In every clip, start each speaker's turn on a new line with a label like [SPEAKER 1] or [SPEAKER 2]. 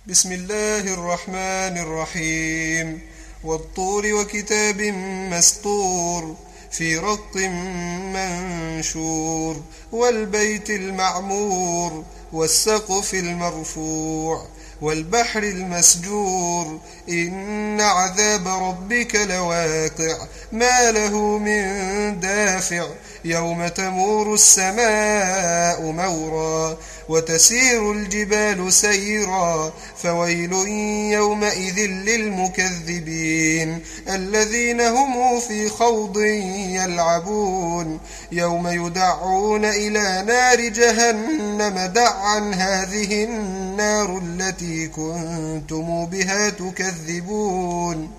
[SPEAKER 1] بسم الله الرحمن الرحيم والطور وكتاب مسطور في رق منشور والبيت المعمور والسقف المرفوع والبحر المسجور إن عذاب ربك لواقع ما له من دافع يوم تمور السماء مورا وتسير الجبال سيرا فويل يومئذ للمكذبين الذين هم في خوض يلعبون يوم يدعون إلى نار جهنم دعا هذه النار التي كنتم بها تكذبون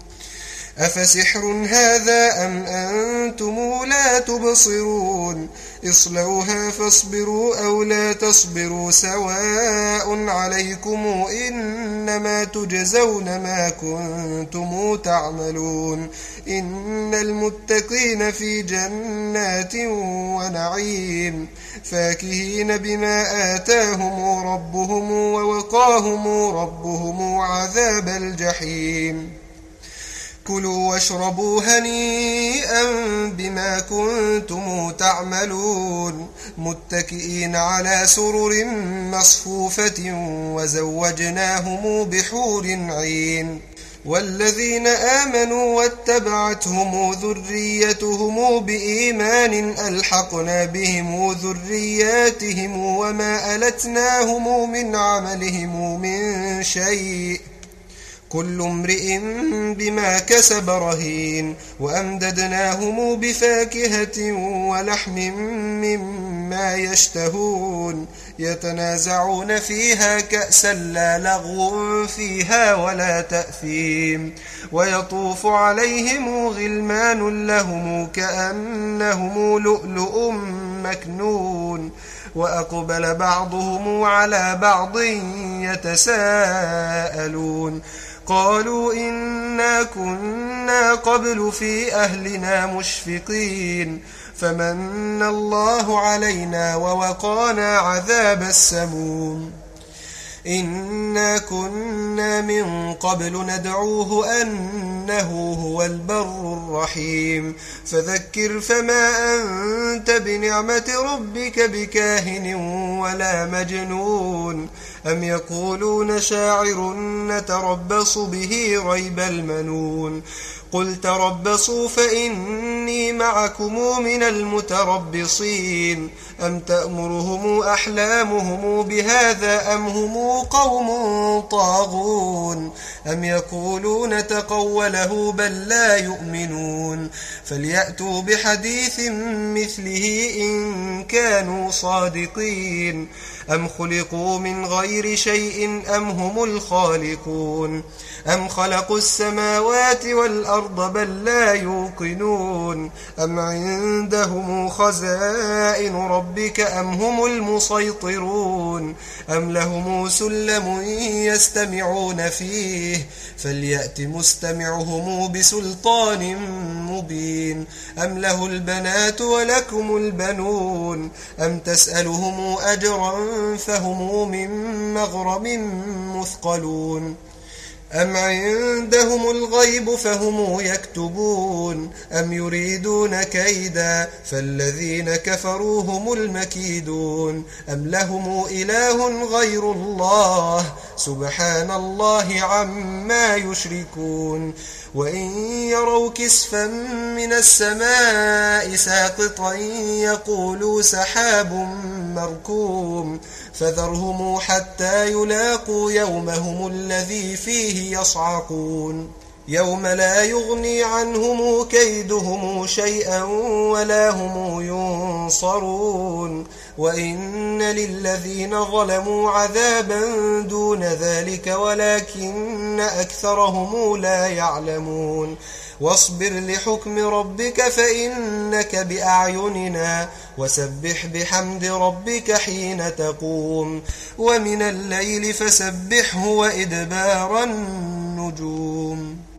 [SPEAKER 1] أفسحر هذا أم أنتم لا تبصرون اصلوها فاصبروا أو لا تصبروا سواء عليكم إنما تجزون ما كنتم تعملون إن المتقين في جنات ونعيم فاكهين بما آتاهم ربهم ووقاهم ربهم عذاب الجحيم كلوا واشربوا هنيئا بما كنتم تعملون متكئين على سرر مصفوفة وزوجناهم بحور عين والذين آمنوا واتبعتهم ذريتهم بإيمان ألحقنا بهم ذرياتهم وما ألتناهم من عملهم من شيء كل امرئ بما كسب رهين وأمددناهم بفاكهة ولحم مما يشتهون يتنازعون فيها كأسا لا لغو فيها ولا تأثيم ويطوف عليهم غلمان لهم كأنهم لؤلؤ مكنون وأقبل بعضهم على بعض يتساءلون قالوا إنا كنا قبل في أهلنا مشفقين فمن الله علينا ووقانا عذاب السموم إنا كنا من قبل ندعوه أنه هو البر الرحيم فذكر فما أنت بنعمة ربك بكاهن ولا مجنون أم يقولون شاعر نتربص به ريب المنون قل تربصوا فإني معكم من المتربصين أم تأمرهم أحلامهم بهذا أم هم قوم طاغون أم يقولون تقوله بل لا يؤمنون فليأتوا بحديث مثله إن كانوا صادقين أم خلقوا من غير شيء أم هم الخالقون أم خلقوا السماوات والأرض بل لا يوقنون أم عندهم خزائن ربك أم هم المسيطرون أم لهم سلم يستمعون فيه فليأت مستمعهم بسلطان مبين أم له البنات ولكم البنون أم تسألهم أجرا فهم من مغرم مثقلون أم عندهم الغيب فهم يكتبون أم يريدون كيدا فالذين كفروا هم المكيدون أم لهم إله غير الله سبحان الله عما يشركون وإن يروا كسفا من السماء ساقطا يقولوا سحاب مركوم فذرهم حتى يلاقوا يومهم الذي فيه يصعقون يوم لا يغني عنهم كيدهم شيئا ولا هم ينصرون وإن للذين ظلموا عذابا دون ذلك ولكن أكثرهم لا يعلمون واصبر لحكم ربك فإنك بأعيننا وسبح بحمد ربك حين تقوم ومن الليل فسبحه وإدبار النجوم